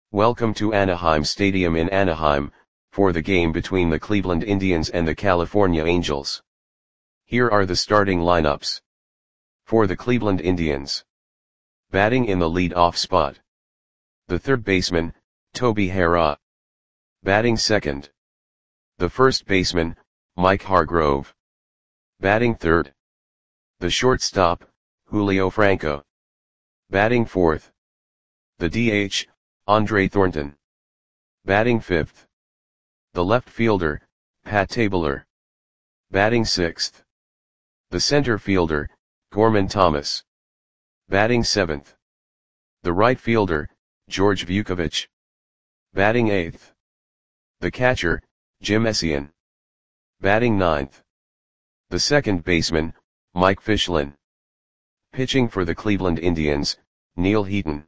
Welcome to Anaheim Stadium in Anaheim, for the game between the Cleveland Indians and the California Angels. Here are the starting lineups. For the Cleveland Indians. Batting in the lead-off spot. The third baseman, Toby Harrah. Batting second. The first baseman, Mike Hargrove. Batting third. The shortstop, Julio Franco. Batting fourth. The DH, Andre Thornton. Batting fifth. The left fielder, Pat Tabler. Batting sixth. The center fielder, Gorman Thomas. Batting seventh. The right fielder, George Vukovich. Batting eighth. The catcher, Jim Essien. Batting ninth. The second baseman, Mike Fichlin. Pitching for the Cleveland Indians, Neil Heaton.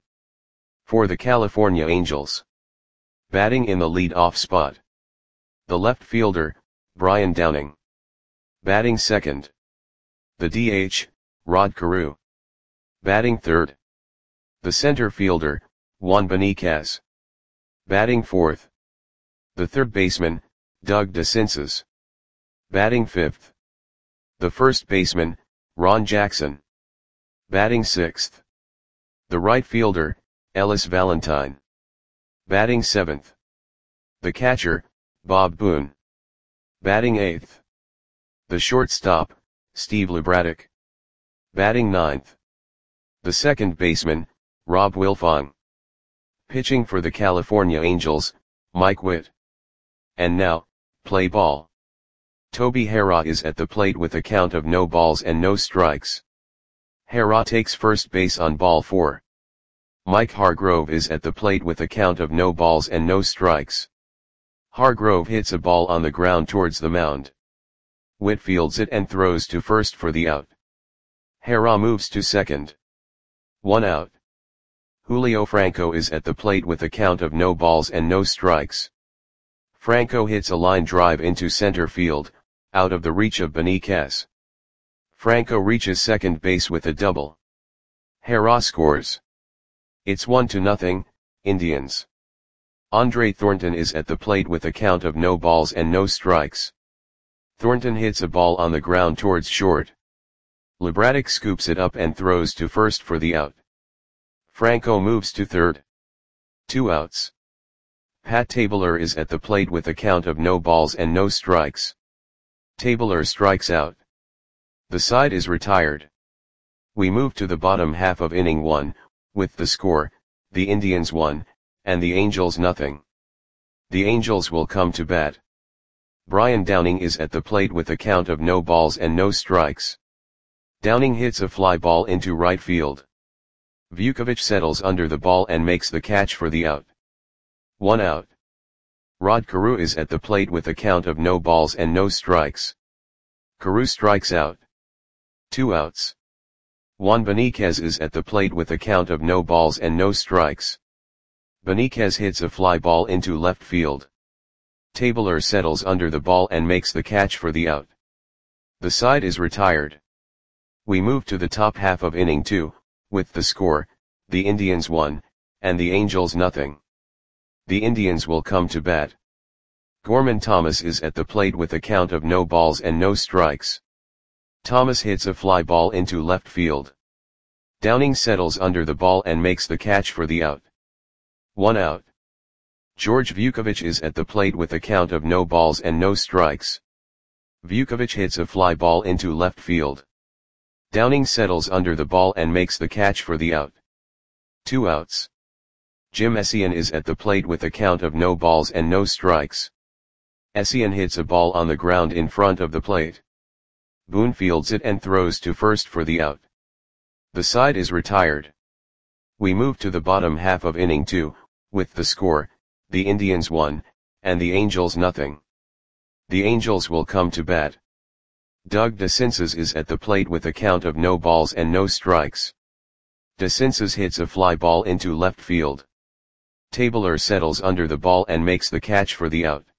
For the California Angels. Batting in the lead-off spot. The left fielder, Brian Downing. Batting second. The DH, Rod Carew. Batting third. The center fielder, Juan Beniquez. Batting fourth. The third baseman, Doug DeCinces. Batting fifth. The first baseman, Ron Jackson. Batting sixth. The right fielder, Ellis Valentine. Batting seventh. The catcher, Bob Boone. Batting eighth. The shortstop, Steve Libradek. Batting ninth. The second baseman, Rob Wilfong. Pitching for the California Angels, Mike Witt. And now, play ball. Toby Harrah is at the plate with a count of no balls and no strikes. Harrah takes first base on ball 4. Mike Hargrove is at the plate with a count of no balls and no strikes. Hargrove hits a ball on the ground towards the mound. Witt fields it and throws to first for the out. Harrah moves to second. 1 out. Julio Franco is at the plate with a count of no balls and no strikes. Franco hits a line drive into center field, out of the reach of Beniquez. Franco reaches second base with a double. Harrah scores. It's 1-0, Indians. Andre Thornton is at the plate with a count of no balls and no strikes. Thornton hits a ball on the ground towards short. Libradek scoops it up and throws to first for the out. Franco moves to third. 2 outs. Pat Tabler is at the plate with a count of no balls and no strikes. Tabler strikes out. The side is retired. We move to the bottom half of inning 1, with the score, the Indians 1, and the Angels 0. The Angels will come to bat. Brian Downing is at the plate with a count of no balls and no strikes. Downing hits a fly ball into right field. Vukovich settles under the ball and makes the catch for the out. 1 out. Rod Carew is at the plate with a count of no balls and no strikes. Carew strikes out. 2 outs. Juan Beniquez is at the plate with a count of no balls and no strikes. Beniquez hits a fly ball into left field. Tabler settles under the ball and makes the catch for the out. The side is retired. We move to the top half of inning 2, with the score, the Indians 1, and the Angels 0. The Indians will come to bat. Gorman Thomas is at the plate with a count of no balls and no strikes. Thomas hits a fly ball into left field. Downing settles under the ball and makes the catch for the out. 1 out. George Vukovich is at the plate with a count of no balls and no strikes. Vukovich hits a fly ball into left field. Downing settles under the ball and makes the catch for the out. 2 outs. Jim Essien is at the plate with a count of no balls and no strikes. Essien hits a ball on the ground in front of the plate. Boone fields it and throws to first for the out. The side is retired. We move to the bottom half of inning 2, with the score, the Indians 1, and the Angels 0. The Angels will come to bat. Doug DeCinces is at the plate with a count of no balls and no strikes. DeCinces hits a fly ball into left field. Tabler settles under the ball and makes the catch for the out.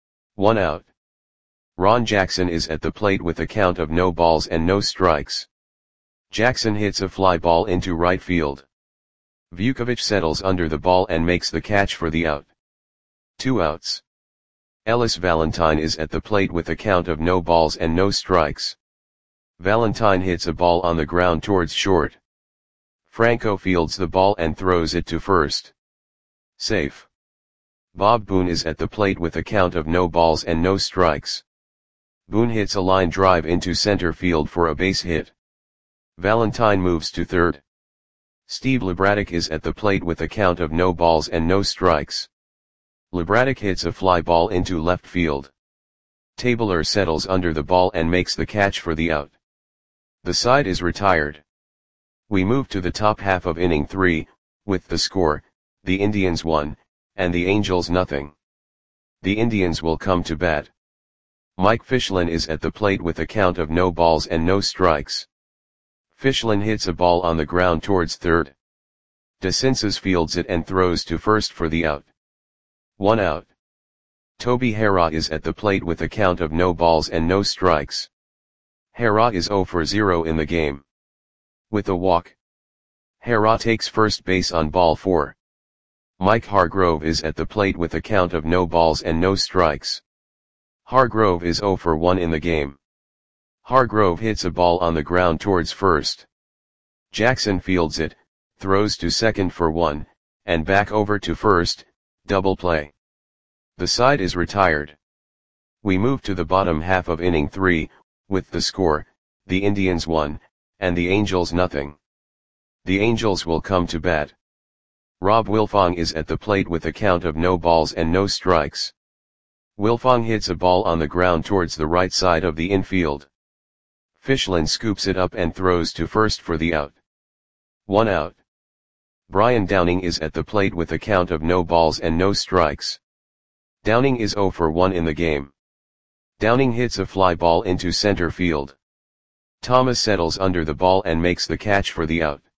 1 out. Ron Jackson is at the plate with a count of no balls and no strikes. Jackson hits a fly ball into right field. Vukovic settles under the ball and makes the catch for the out. 2 outs. Ellis Valentine is at the plate with a count of no balls and no strikes. Valentine hits a ball on the ground towards short. Franco fields the ball and throws it to first. Safe. Bob Boone is at the plate with a count of no balls and no strikes. Boone hits a line drive into center field for a base hit. Valentine moves to third. Steve Lebradek is at the plate with a count of no balls and no strikes. Lebradek hits a fly ball into left field. Tabler settles under the ball and makes the catch for the out. The side is retired. We move to the top half of inning 3, with the score, the Indians 1, and the Angels nothing. The Indians will come to bat. Mike Fichlin is at the plate with a count of no balls and no strikes. Fichlin hits a ball on the ground towards third. DeCinces fields it and throws to first for the out. 1 out. Toby Harrah is at the plate with a count of no balls and no strikes. Harrah is 0 for 0 in the game. With a walk. Harrah takes first base on ball 4. Mike Hargrove is at the plate with a count of no balls and no strikes. Hargrove is 0 for 1 in the game. Hargrove hits a ball on the ground towards first. Jackson fields it, throws to second for 1, and back over to first, double play. The side is retired. We move to the bottom half of inning 3, with the score, the Indians 1, and the Angels nothing. The Angels will come to bat. Rob Wilfong is at the plate with a count of no balls and no strikes. Wilfong hits a ball on the ground towards the right side of the infield. Fichlin scoops it up and throws to first for the out. 1 out. Brian Downing is at the plate with a count of no balls and no strikes. Downing is 0 for 1 in the game. Downing hits a fly ball into center field. Thomas settles under the ball and makes the catch for the out.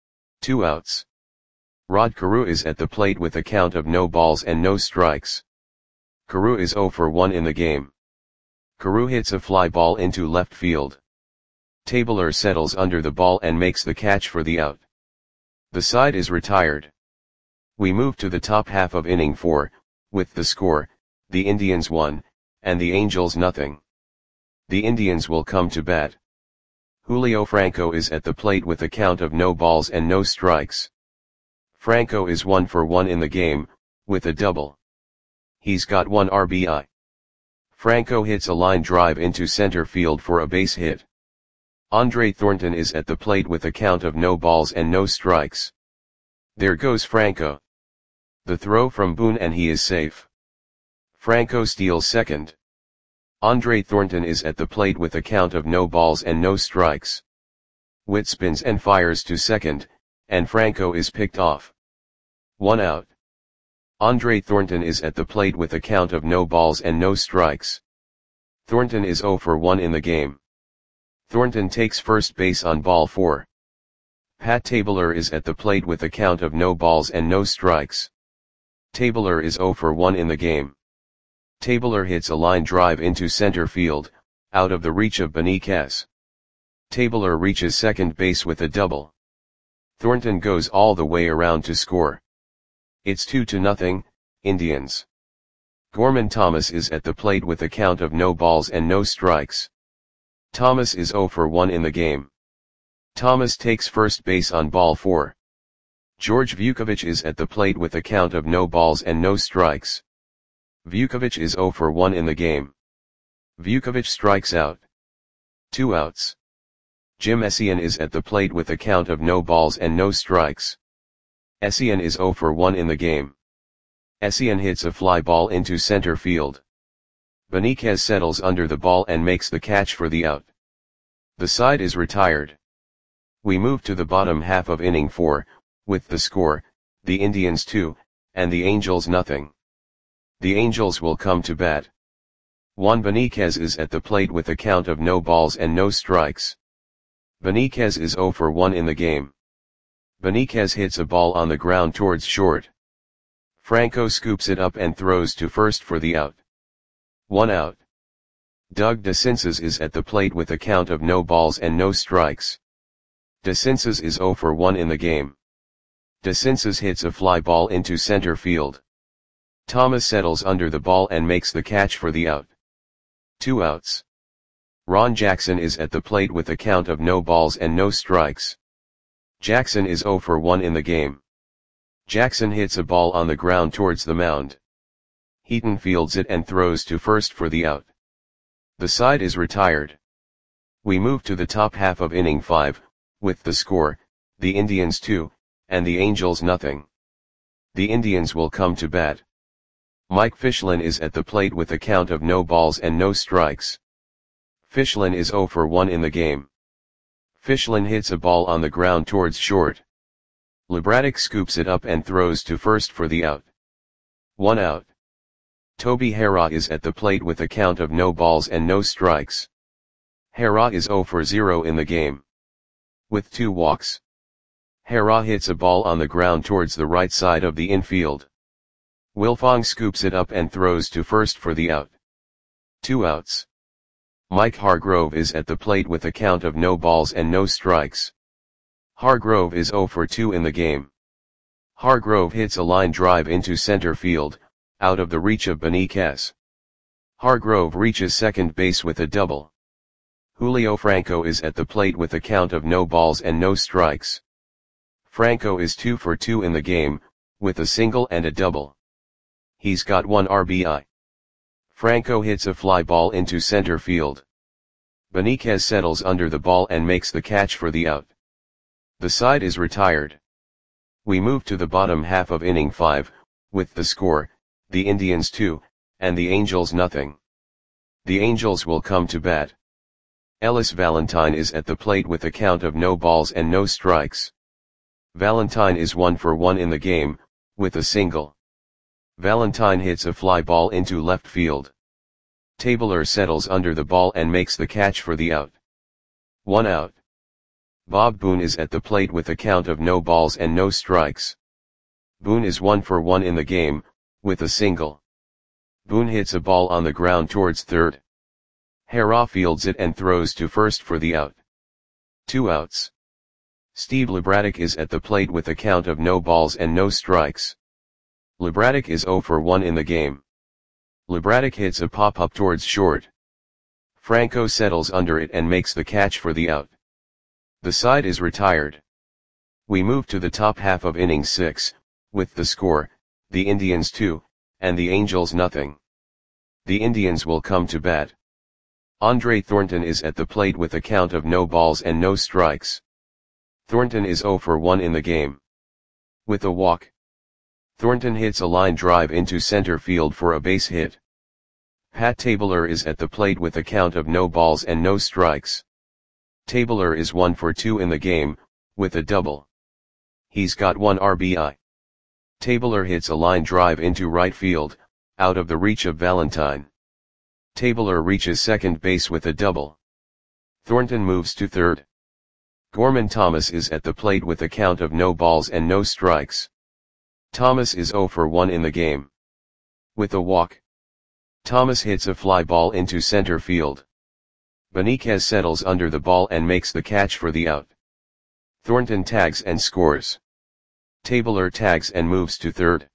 2 outs. Rod Carew is at the plate with a count of no balls and no strikes. Carew is 0 for 1 in the game. Carew hits a fly ball into left field. Tabler settles under the ball and makes the catch for the out. The side is retired. We move to the top half of inning 4, with the score, the Indians 1, and the Angels nothing. The Indians will come to bat. Julio Franco is at the plate with a count of no balls and no strikes. Franco is 1 for 1 in the game, with a double. He's got 1 RBI. Franco hits a line drive into center field for a base hit. Andre Thornton is at the plate with a count of no balls and no strikes. There goes Franco. The throw from Boone and he is safe. Franco steals second. Andre Thornton is at the plate with a count of no balls and no strikes. Witt spins and fires to second, and Franco is picked off. 1 out. Andre Thornton is at the plate with a count of no balls and no strikes. Thornton is 0 for 1 in the game. Thornton takes first base on ball 4. Pat Tabler is at the plate with a count of no balls and no strikes. Tabler is 0 for 1 in the game. Tabler hits a line drive into center field, out of the reach of Benitez. Tabler reaches second base with a double. Thornton goes all the way around to score. It's 2-0, Indians. Gorman Thomas is at the plate with a count of no balls and no strikes. Thomas is 0 for 1 in the game. Thomas takes first base on ball 4. George Vukovic is at the plate with a count of no balls and no strikes. Vukovic is 0 for 1 in the game. Vukovic strikes out. 2 outs. Jim Essien is at the plate with a count of no balls and no strikes. Essien is 0 for 1 in the game. Essien hits a fly ball into center field. Benitez settles under the ball and makes the catch for the out. The side is retired. We move to the bottom half of inning 4, with the score, the Indians 2, and the Angels nothing. The Angels will come to bat. Juan Benitez is at the plate with a count of no balls and no strikes. Benitez is 0 for 1 in the game. Benitez hits a ball on the ground towards short. Franco scoops it up and throws to first for the out. 1 out. Doug DeCinces is at the plate with a count of no balls and no strikes. DeCinces is 0 for 1 in the game. DeCinces hits a fly ball into center field. Thomas settles under the ball and makes the catch for the out. 2 outs. Ron Jackson is at the plate with a count of no balls and no strikes. Jackson is 0 for 1 in the game. Jackson hits a ball on the ground towards the mound. Heaton fields it and throws to first for the out. The side is retired. We move to the top half of inning 5, with the score, the Indians 2, and the Angels nothing. The Indians will come to bat. Mike Fichlin is at the plate with a count of no balls and no strikes. Fichlin is 0 for 1 in the game. Fichlin hits a ball on the ground towards short. LeBraddock scoops it up and throws to first for the out. 1 out. Toby Harrah is at the plate with a count of no balls and no strikes. Harrah is 0 for 0 in the game. With 2 walks. Harrah hits a ball on the ground towards the right side of the infield. Wilfong scoops it up and throws to first for the out. 2 outs. Mike Hargrove is at the plate with a count of no balls and no strikes. Hargrove is 0 for 2 in the game. Hargrove hits a line drive into center field, out of the reach of Benitez. Hargrove reaches second base with a double. Julio Franco is at the plate with a count of no balls and no strikes. Franco is 2 for 2 in the game, with a single and a double. He's got 1 RBI. Franco hits a fly ball into center field. Benitez settles under the ball and makes the catch for the out. The side is retired. We move to the bottom half of inning 5, with the score, the Indians 2, and the Angels nothing. The Angels will come to bat. Ellis Valentine is at the plate with a count of no balls and no strikes. Valentine is 1 for 1 in the game, with a single. Valentine hits a fly ball into left field. Tabler settles under the ball and makes the catch for the out. 1 out. Bob Boone is at the plate with a count of no balls and no strikes. Boone is 1 for 1 in the game, with a single. Boone hits a ball on the ground towards third. Harrah fields it and throws to first for the out. 2 outs. Steve LeBraddock is at the plate with a count of no balls and no strikes. LeBraddock is 0 for 1 in the game. LeBraddock hits a pop-up towards short. Franco settles under it and makes the catch for the out. The side is retired. We move to the top half of inning 6, with the score, the Indians 2, and the Angels nothing. The Indians will come to bat. Andre Thornton is at the plate with a count of no balls and no strikes. Thornton is 0 for 1 in the game. With a walk. Thornton hits a line drive into center field for a base hit. Pat Tabler is at the plate with a count of no balls and no strikes. Tabler is 1 for 2 in the game, with a double. He's got 1 RBI. Tabler hits a line drive into right field, out of the reach of Valentine. Tabler reaches second base with a double. Thornton moves to third. Gorman Thomas is at the plate with a count of no balls and no strikes. Thomas is 0 for 1 in the game. With a walk. Thomas hits a fly ball into center field. Benitez settles under the ball and makes the catch for the out. Thornton tags and scores. Tabler tags and moves to third.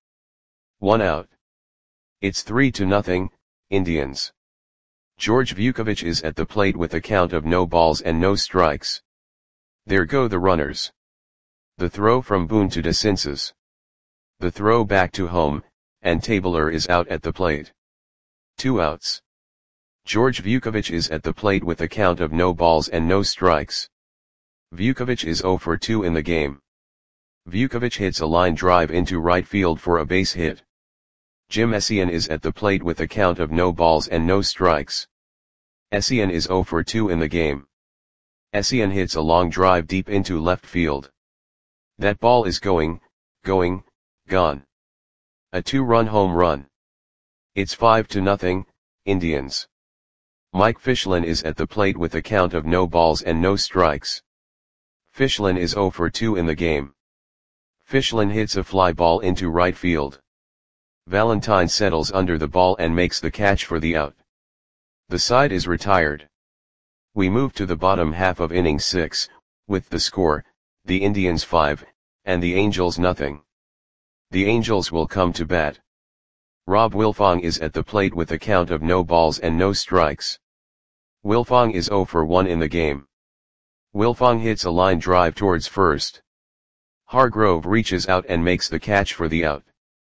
1 out. It's 3-0, Indians. George Vukovic is at the plate with a count of no balls and no strikes. There go the runners. The throw from Boone to DeCinces. The throw back to home, and Tabler is out at the plate. 2 outs. George Vukovic is at the plate with a count of no balls and no strikes. Vukovic is 0 for 2 in the game. Vukovic hits a line drive into right field for a base hit. Jim Essien is at the plate with a count of no balls and no strikes. Essien is 0 for 2 in the game. Essien hits a long drive deep into left field. That ball is gone. A 2-run home run. It's 5-0, Indians. Mike Fichlin is at the plate with a count of no balls and no strikes. Fichlin is 0 for 2 in the game. Fichlin hits a fly ball into right field. Valentine settles under the ball and makes the catch for the out. The side is retired. We move to the bottom half of inning 6, with the score, the Indians 5, and the Angels nothing. The Angels will come to bat. Rob Wilfong is at the plate with a count of no balls and no strikes. Wilfong is 0 for 1 in the game. Wilfong hits a line drive towards first. Hargrove reaches out and makes the catch for the out.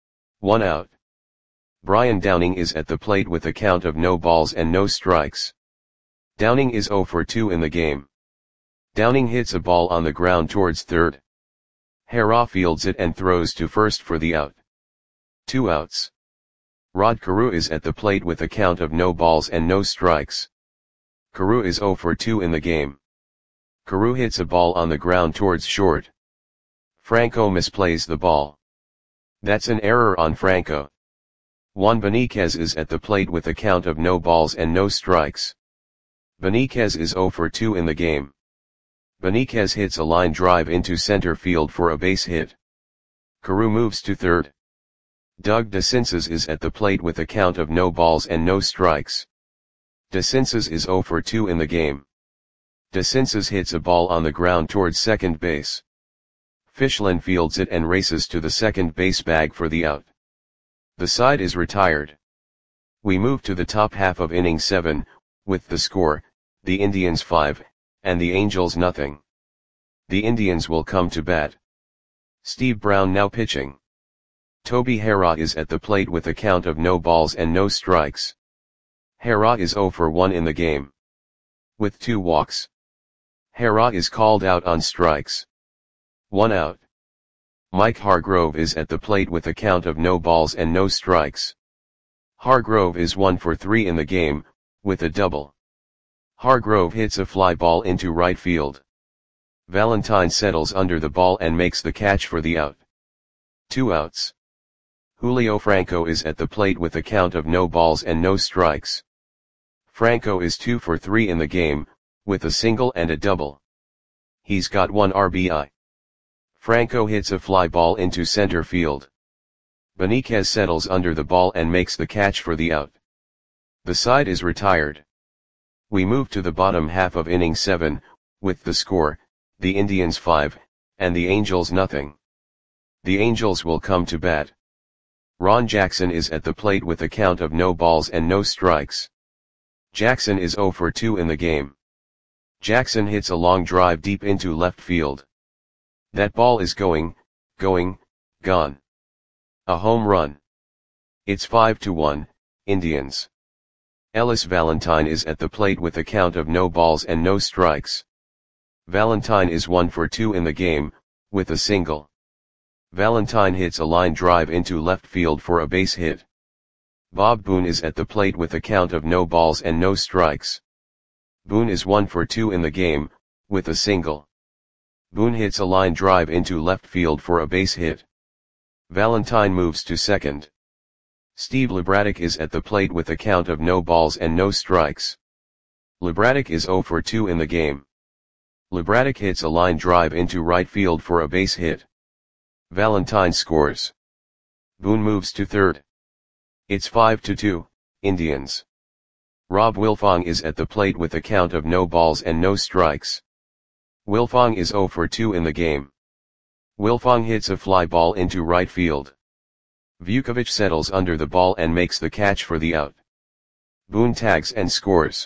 1 out. Brian Downing is at the plate with a count of no balls and no strikes. Downing is 0 for 2 in the game. Downing hits a ball on the ground towards third. Hara fields it and throws to first for the out. 2 outs. Rod Carew is at the plate with a count of no balls and no strikes. Carew is 0 for 2 in the game. Carew hits a ball on the ground towards short. Franco misplays the ball. That's an error on Franco. Juan Beniquez is at the plate with a count of no balls and no strikes. Beniquez is 0 for 2 in the game. Beniquez hits a line drive into center field for a base hit. Carew moves to third. Doug DeCinces is at the plate with a count of no balls and no strikes. DeCinces is 0 for 2 in the game. DeCinces hits a ball on the ground towards second base. Fischlin fields it and races to the second base bag for the out. The side is retired. We move to the top half of inning 7, with the score, the Indians 5, and the Angels nothing. The Indians will come to bat. Steve Brown now pitching. Toby Hara is at the plate with a count of no balls and no strikes. Hara is 0 for 1 in the game. With 2 walks. Hara is called out on strikes. 1 out. Mike Hargrove is at the plate with a count of no balls and no strikes. Hargrove is 1 for 3 in the game, with a double. Hargrove hits a fly ball into right field. Valentine settles under the ball and makes the catch for the out. 2 outs. Julio Franco is at the plate with a count of no balls and no strikes. Franco is 2 for 3 in the game, with a single and a double. He's got 1 RBI. Franco hits a fly ball into center field. Beniquez settles under the ball and makes the catch for the out. The side is retired. We move to the bottom half of inning 7, with the score, the Indians 5, and the Angels nothing. The Angels will come to bat. Ron Jackson is at the plate with a count of no balls and no strikes. Jackson is 0 for 2 in the game. Jackson hits a long drive deep into left field. That ball is gone. A home run. It's 5-1, Indians. Ellis Valentine is at the plate with a count of no balls and no strikes. Valentine is 1 for 2 in the game, with a single. Valentine hits a line drive into left field for a base hit. Bob Boone is at the plate with a count of no balls and no strikes. Boone is 1 for 2 in the game, with a single. Boone hits a line drive into left field for a base hit. Valentine moves to second. Steve LeBraddock is at the plate with a count of no balls and no strikes. LeBraddock is 0 for 2 in the game. LeBraddock hits a line drive into right field for a base hit. Valentine scores. Boone moves to third. It's 5-2, Indians. Rob Wilfong is at the plate with a count of no balls and no strikes. Wilfong is 0 for 2 in the game. Wilfong hits a fly ball into right field. Vukovic settles under the ball and makes the catch for the out. Boone tags and scores.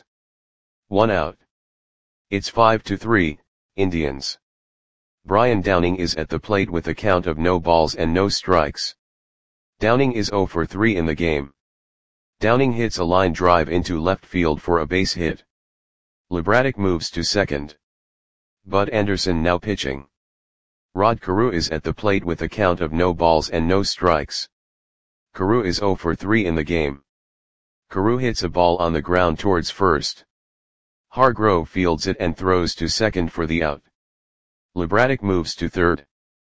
1 out. It's 5-3, Indians. Brian Downing is at the plate with a count of no balls and no strikes. Downing is 0 for 3 in the game. Downing hits a line drive into left field for a base hit. LeBraddock moves to second. Bud Anderson now pitching. Rod Carew is at the plate with a count of no balls and no strikes. Carew is 0 for 3 in the game. Carew hits a ball on the ground towards first. Hargrove fields it and throws to second for the out. LeBraddock moves to third.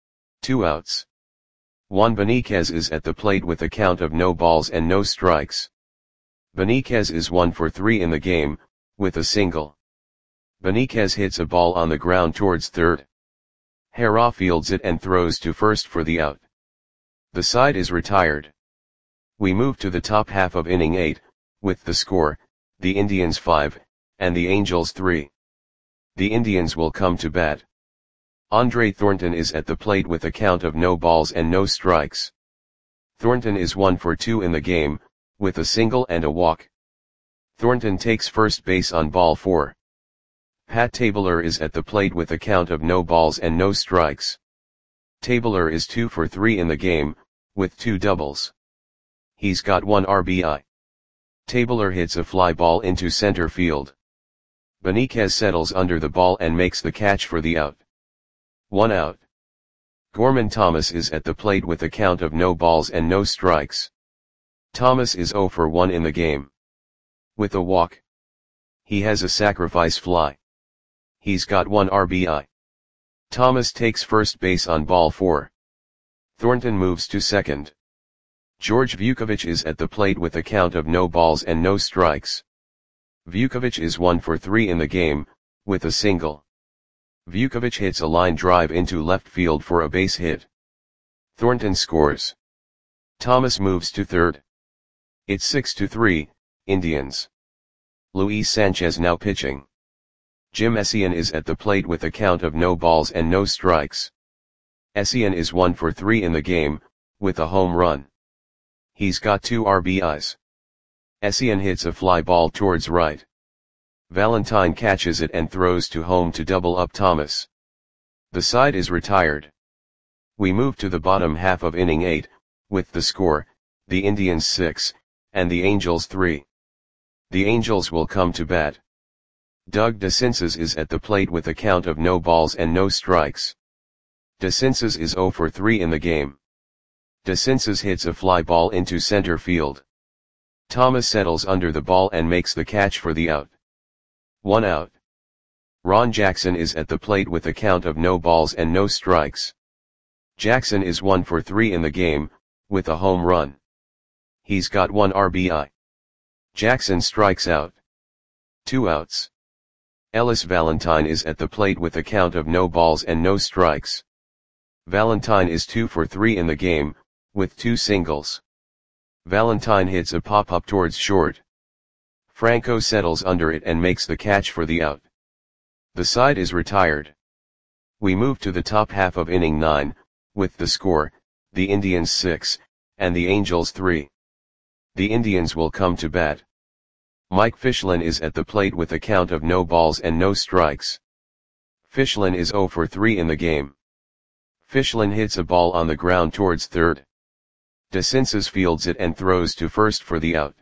2 outs. Juan Beniquez is at the plate with a count of no balls and no strikes. Beniquez is 1 for 3 in the game, with a single. Beniquez hits a ball on the ground towards third. Hara fields it and throws to first for the out. The side is retired. We move to the top half of inning 8, with the score, the Indians 5, and the Angels 3. The Indians will come to bat. Andre Thornton is at the plate with a count of no balls and no strikes. Thornton is 1 for 2 in the game, with a single and a walk. Thornton takes first base on ball 4. Pat Tabler is at the plate with a count of no balls and no strikes. Tabler is 2 for 3 in the game, with 2 doubles. He's got 1 RBI. Tabler hits a fly ball into center field. Beniquez settles under the ball and makes the catch for the out. 1 out. Gorman Thomas is at the plate with a count of no balls and no strikes. Thomas is 0 for 1 in the game. With a walk. He has a sacrifice fly. He's got 1 RBI. Thomas takes first base on ball 4. Thornton moves to second. George Vukovic is at the plate with a count of no balls and no strikes. Vukovic is 1 for 3 in the game, with a single. Vukovic hits a line drive into left field for a base hit. Thornton scores. Thomas moves to third. It's 6-3, Indians. Luis Sanchez now pitching. Jim Essien is at the plate with a count of no balls and no strikes. Essien is 1 for 3 in the game, with a home run. He's got 2 RBIs. Essien hits a fly ball towards right. Valentine catches it and throws to home to double up Thomas. The side is retired. We move to the bottom half of inning 8, with the score, the Indians 6, and the Angels 3. The Angels will come to bat. Doug DeCinces is at the plate with a count of no balls and no strikes. DeCinces is 0 for 3 in the game. DeCinces hits a fly ball into center field. Thomas settles under the ball and makes the catch for the out. 1 out. Ron Jackson is at the plate with a count of no balls and no strikes. Jackson is 1 for 3 in the game, with a home run. He's got 1 RBI. Jackson strikes out. 2 outs. Ellis Valentine is at the plate with a count of no balls and no strikes. Valentine is 2 for 3 in the game, with 2 singles. Valentine hits a pop-up towards short. Franco settles under it and makes the catch for the out. The side is retired. We move to the top half of inning 9, with the score, the Indians 6, and the Angels 3. The Indians will come to bat. Mike Fichlin is at the plate with a count of no balls and no strikes. Fichlin is 0 for 3 in the game. Fichlin hits a ball on the ground towards third. DeCinces fields it and throws to first for the out.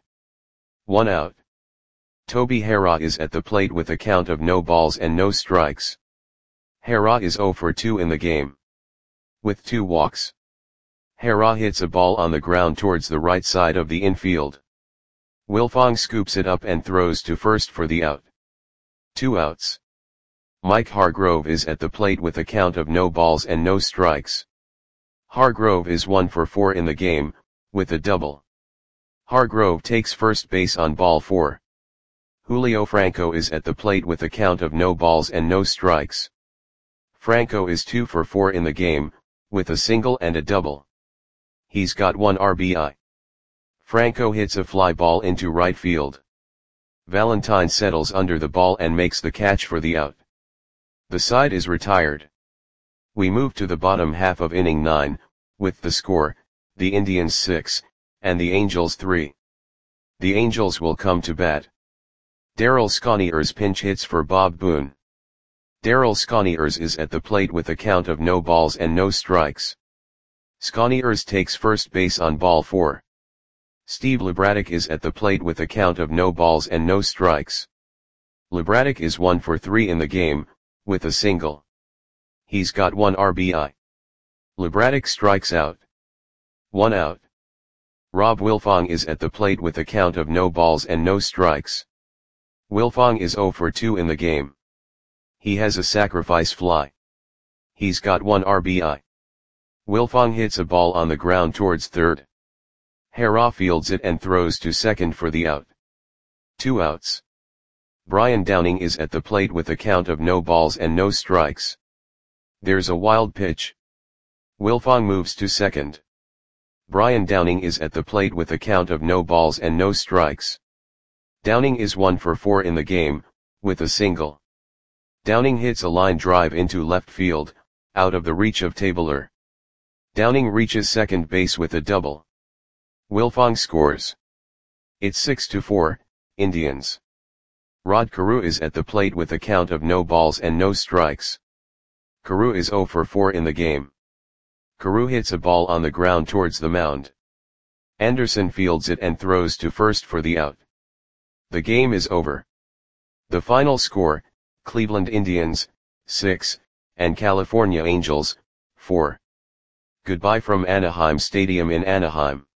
1 out. Toby Harrah is at the plate with a count of no balls and no strikes. Harrah is 0 for 2 in the game. With 2 walks. Harrah hits a ball on the ground towards the right side of the infield. Wilfong scoops it up and throws to first for the out. 2 outs. Mike Hargrove is at the plate with a count of no balls and no strikes. Hargrove is 1 for 4 in the game, with a double. Hargrove takes first base on ball 4. Julio Franco is at the plate with a count of no balls and no strikes. Franco is 2 for 4 in the game, with a single and a double. He's got 1 RBI. Franco hits a fly ball into right field. Valentine settles under the ball and makes the catch for the out. The side is retired. We move to the bottom half of inning 9, with the score, the Indians 6, and the Angels 3. The Angels will come to bat. Darryl Sconiers pinch hits for Bob Boone. Darryl Sconiers is at the plate with a count of no balls and no strikes. Sconiers takes first base on ball 4. Steve LeBraddock is at the plate with a count of no balls and no strikes. LeBraddock is 1 for 3 in the game, with a single. He's got 1 RBI. LeBraddock strikes out. 1 out. Rob Wilfong is at the plate with a count of no balls and no strikes. Wilfong is 0 for 2 in the game. He has a sacrifice fly. He's got 1 RBI. Wilfong hits a ball on the ground towards third. Harrah fields it and throws to second for the out. 2 outs. Brian Downing is at the plate with a count of no balls and no strikes. There's a wild pitch. Wilfong moves to second. Brian Downing is at the plate with a count of no balls and no strikes. Downing is 1 for 4 in the game, with a single. Downing hits a line drive into left field, out of the reach of Tabler. Downing reaches second base with a double. Wilfong scores. It's 6-4, Indians. Rod Carew is at the plate with a count of no balls and no strikes. Carew is 0 for 4 in the game. Carew hits a ball on the ground towards the mound. Anderson fields it and throws to first for the out. The game is over. The final score, Cleveland Indians, 6, and California Angels, 4. Goodbye from Anaheim Stadium in Anaheim.